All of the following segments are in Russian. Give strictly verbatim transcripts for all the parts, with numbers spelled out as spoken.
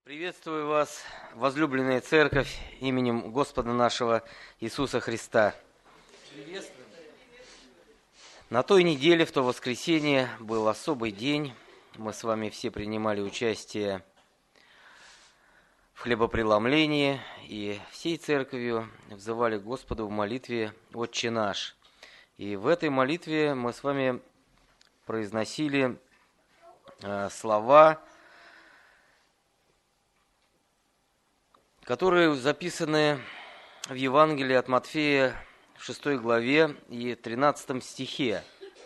Приветствую вас, возлюбленная церковь, именем Господа нашего Иисуса Христа. Приветствую. На той неделе, в то воскресенье, был особый день. Мы с вами все принимали участие в хлебопреломлении и всей церковью взывали к Господу в молитве «Отче наш». И в этой молитве мы с вами произносили э, слова, которые записаны в Евангелии от Матфея в шестой главе и тринадцатом стихе.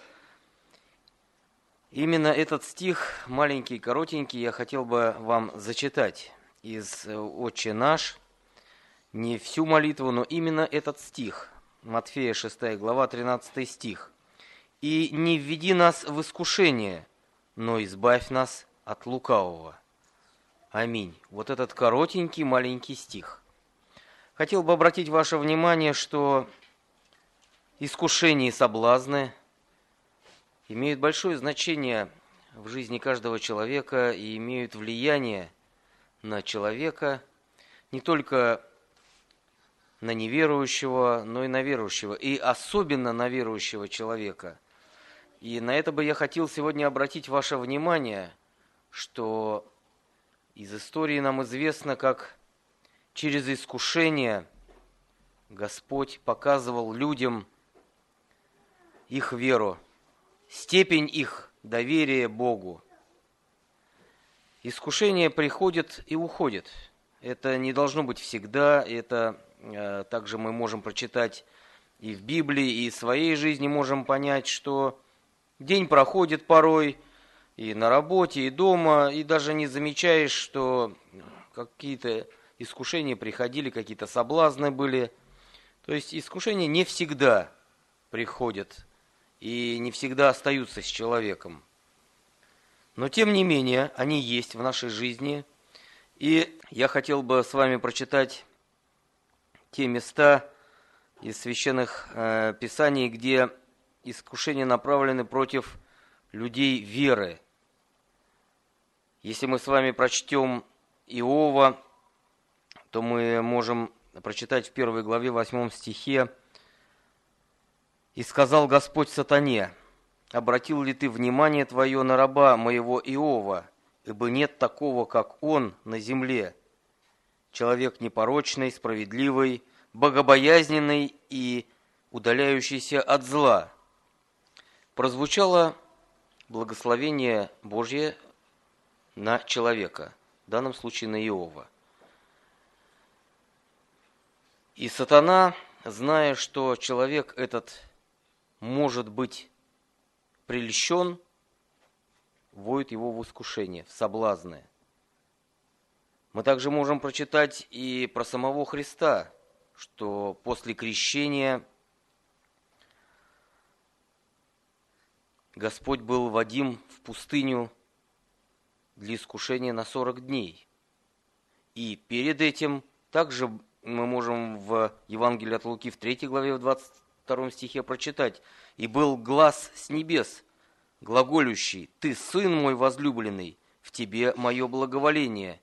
Именно этот стих, маленький, коротенький, я хотел бы вам зачитать из «Отче наш», не всю молитву, но именно этот стих, Матфея шестая глава, тринадцатый стих. «И не введи нас в искушение, но избавь нас от лукавого». Аминь. Вот этот коротенький маленький стих. Хотел бы обратить ваше внимание, что искушения и соблазны имеют большое значение в жизни каждого человека и имеют влияние на человека, не только на неверующего, но и на верующего, и особенно на верующего человека. И на это бы я хотел сегодня обратить ваше внимание, что из истории нам известно, как через искушение Господь показывал людям их веру, степень их доверия Богу. Искушение приходит и уходит. Это не должно быть всегда. Это э, также мы можем прочитать и в Библии, и в своей жизни можем понять, что день проходит порой, и на работе, и дома, и даже не замечаешь, что какие-то искушения приходили, какие-то соблазны были. То есть искушения не всегда приходят и не всегда остаются с человеком. Но тем не менее, они есть в нашей жизни. И я хотел бы с вами прочитать те места из священных э, писаний, где искушения направлены против людей веры. Если мы с вами прочтем Иова, то мы можем прочитать в первой главе, восьмом стихе: «И сказал Господь сатане: обратил ли ты внимание твое на раба моего Иова, ибо нет такого, как он на земле, человек непорочный, справедливый, богобоязненный и удаляющийся от зла». Прозвучало благословение Божье на человека, в данном случае на Иова. И сатана, зная, что человек этот может быть прельщен, вводит его в искушение, в соблазны. Мы также можем прочитать и про самого Христа, что после крещения Господь был водим в пустыню для искушения на сорок дней. И перед этим также мы можем в Евангелии от Луки в третьей главе в двадцать втором стихе прочитать: «И был глас с небес, глаголющий: Ты, Сын мой возлюбленный, в Тебе мое благоволение».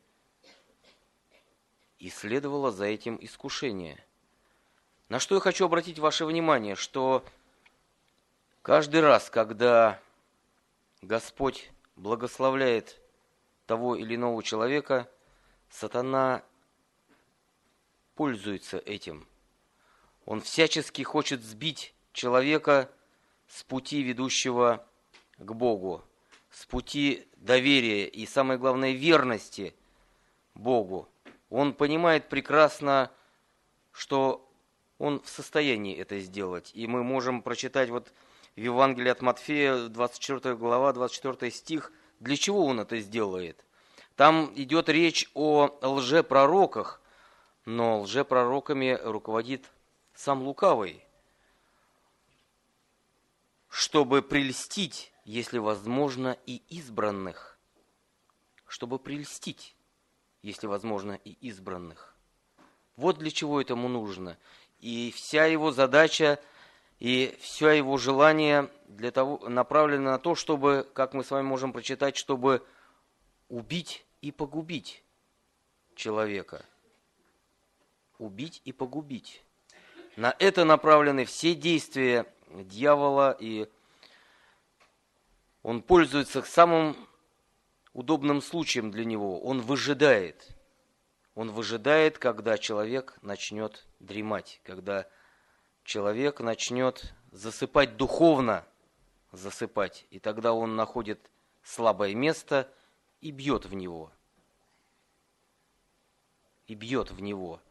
И следовало за этим искушение. На что я хочу обратить ваше внимание, что каждый раз, когда Господь благословляет того или иного человека, сатана пользуется этим. Он всячески хочет сбить человека с пути, ведущего к Богу, с пути доверия и, самое главное, верности Богу. Он понимает прекрасно, что он в состоянии это сделать. И мы можем прочитать вот в Евангелии от Матфея, двадцать четвёртая глава, двадцать четвёртый стих, для чего он это сделает. Там идет речь о лжепророках, но лжепророками руководит сам лукавый, чтобы прельстить, если возможно, и избранных. Чтобы прельстить, если возможно, и избранных. Вот для чего этому нужно. И вся его задача, и все его желание для того, направлено на то, чтобы, как мы с вами можем прочитать, чтобы убить и погубить. человека. Убить и погубить. На это направлены все действия дьявола, и он пользуется самым удобным случаем для него. Он выжидает. Он выжидает, когда человек начнет дремать, когда человек начнет засыпать духовно, засыпать. И тогда он находит слабое место и бьет в него. И бьет в него.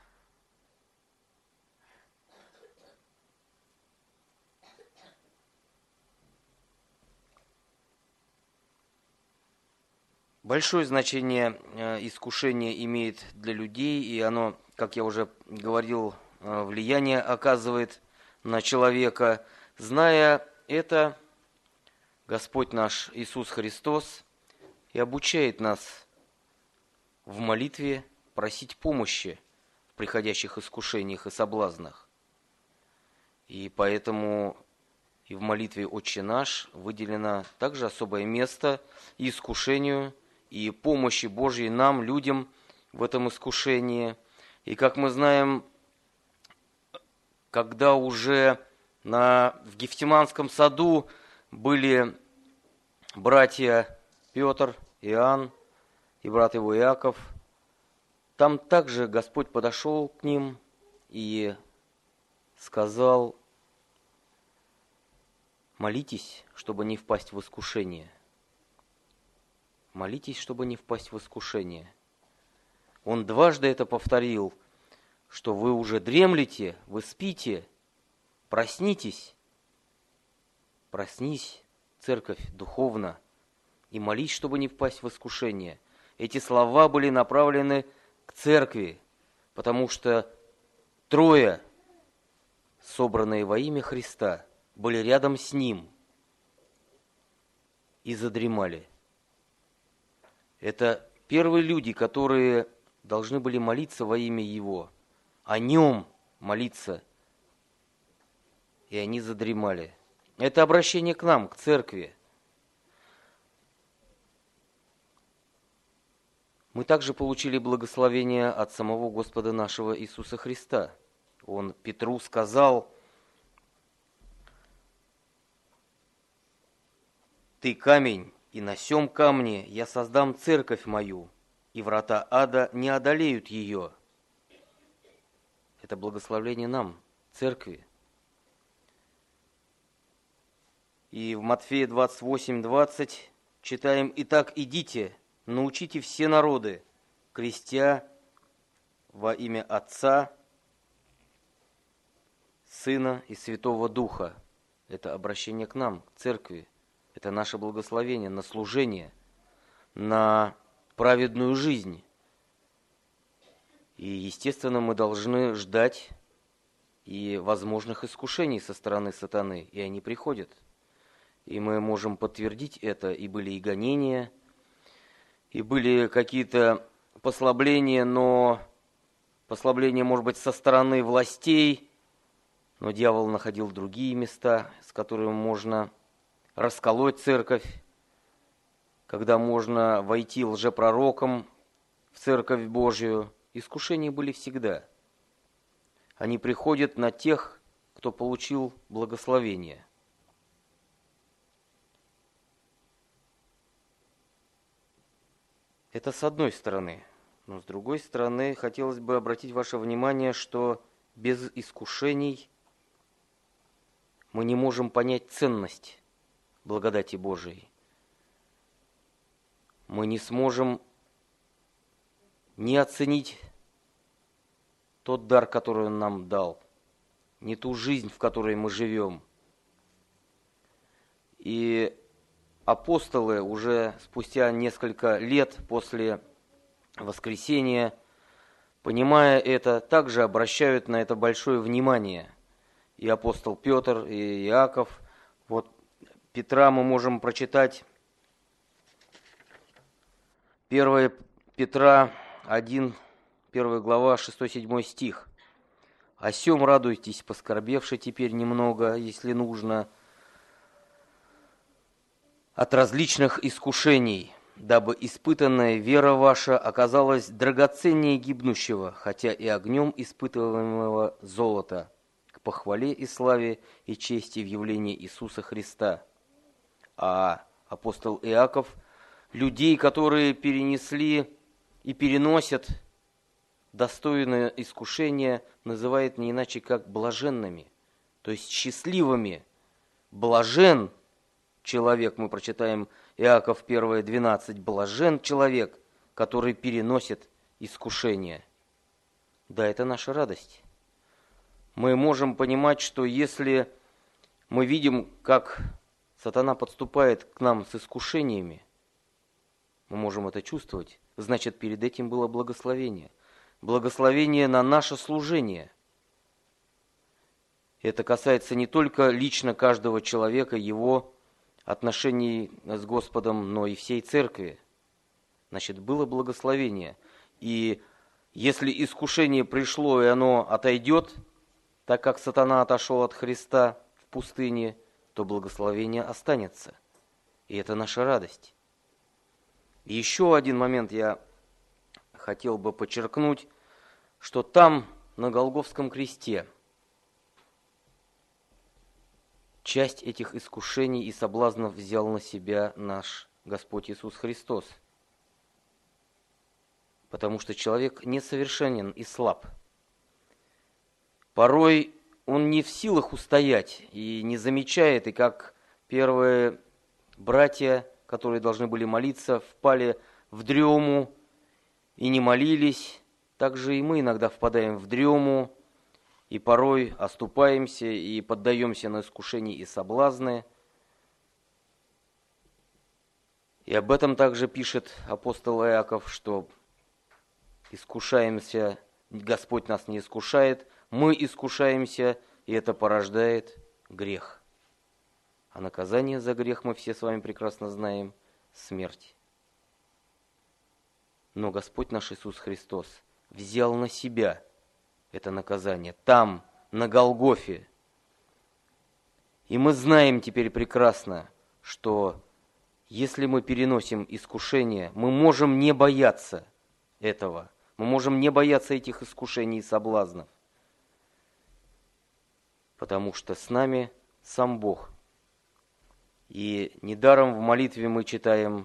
Большое значение искушение имеет для людей, и оно, как я уже говорил, влияние оказывает на человека. Зная это, Господь наш Иисус Христос и обучает нас в молитве просить помощи в приходящих искушениях и соблазнах. И поэтому и в молитве «Отче наш» выделено также особое место и искушению, и помощи Божьей нам, людям, в этом искушении. И как мы знаем, когда уже на, в Гефсиманском саду были братья Петр, Иоанн и брат его Иаков, там также Господь подошел к ним и сказал: молитесь, чтобы не впасть в искушение. Молитесь, чтобы не впасть в искушение. Он дважды это повторил, что вы уже дремлете, вы спите, проснитесь. Проснись, церковь, духовно, и молись, чтобы не впасть в искушение. Эти слова были направлены к церкви, потому что трое, собранные во имя Христа, были рядом с Ним и задремали. Это первые люди, которые должны были молиться во имя Его, о Нем молиться, и они задремали. Это обращение к нам, к церкви. Мы также получили благословение от самого Господа нашего Иисуса Христа. Он Петру сказал: «Ты камень, и на сем камне я создам церковь мою, и врата ада не одолеют ее». Это благословение нам, церкви. И в Матфея двадцать восемь двадцать читаем: «Итак, идите, научите все народы, крестя во имя Отца, Сына и Святого Духа». Это обращение к нам, к церкви. Это наше благословение на служение, на праведную жизнь. И, естественно, мы должны ждать и возможных искушений со стороны сатаны, и они приходят. И мы можем подтвердить это, и были и гонения, и были какие-то послабления, но послабления, может быть, со стороны властей, но дьявол находил другие места, с которыми можно расколоть церковь, когда можно войти лжепророком в церковь Божию. Искушения были всегда. Они приходят на тех, кто получил благословение. Это с одной стороны. Но с другой стороны, хотелось бы обратить ваше внимание, что без искушений мы не можем понять ценность благодати Божией. Мы не сможем не оценить тот дар, который Он нам дал, не ту жизнь, в которой мы живем. И апостолы уже спустя несколько лет после воскресения, понимая это, также обращают на это большое внимание. И апостол Петр, и Иаков. Вот Петра мы можем прочитать первое Петра один, первая глава, шестой-седьмой стих. «О сем радуйтесь, поскорбевши теперь немного, если нужно, от различных искушений, дабы испытанная вера ваша оказалась драгоценнее гибнущего, хотя и огнем испытываемого золота, к похвале и славе и чести в явлении Иисуса Христа. А апостол Иаков людей, которые перенесли и переносят достойное искушение, называет не иначе как блаженными, то есть счастливыми. Блажен человек, мы прочитаем Иаков один двенадцать, блажен человек, который переносит искушение. Да, это наша радость. Мы можем понимать, что если мы видим, как сатана подступает к нам с искушениями, мы можем это чувствовать, значит, перед этим было благословение. Благословение на наше служение. Это касается не только лично каждого человека, его отношений с Господом, но и всей церкви. Значит, было благословение. И если искушение пришло, и оно отойдет, так как сатана отошел от Христа в пустыне, то благословение останется. И это наша радость. И еще один момент я хотел бы подчеркнуть, что там, на Голгофском кресте, часть этих искушений и соблазнов взял на себя наш Господь Иисус Христос. Потому что человек несовершенен и слаб. Порой он не в силах устоять и не замечает, и как первые братья, которые должны были молиться, впали в дрему и не молились, так же и мы иногда впадаем в дрему, и порой оступаемся и поддаемся на искушения и соблазны. И об этом также пишет апостол Иаков, что искушаемся, Господь нас не искушает, мы искушаемся, и это порождает грех. А наказание за грех мы все с вами прекрасно знаем – смерть. Но Господь наш Иисус Христос взял на себя это наказание там, на Голгофе. И мы знаем теперь прекрасно, что если мы переносим искушение, мы можем не бояться этого. Мы можем не бояться этих искушений и соблазнов. Потому что с нами сам Бог. И недаром в молитве мы читаем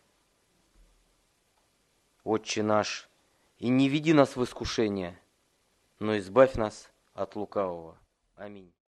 «Отче наш, и не веди нас в искушение, но избавь нас от лукавого». Аминь.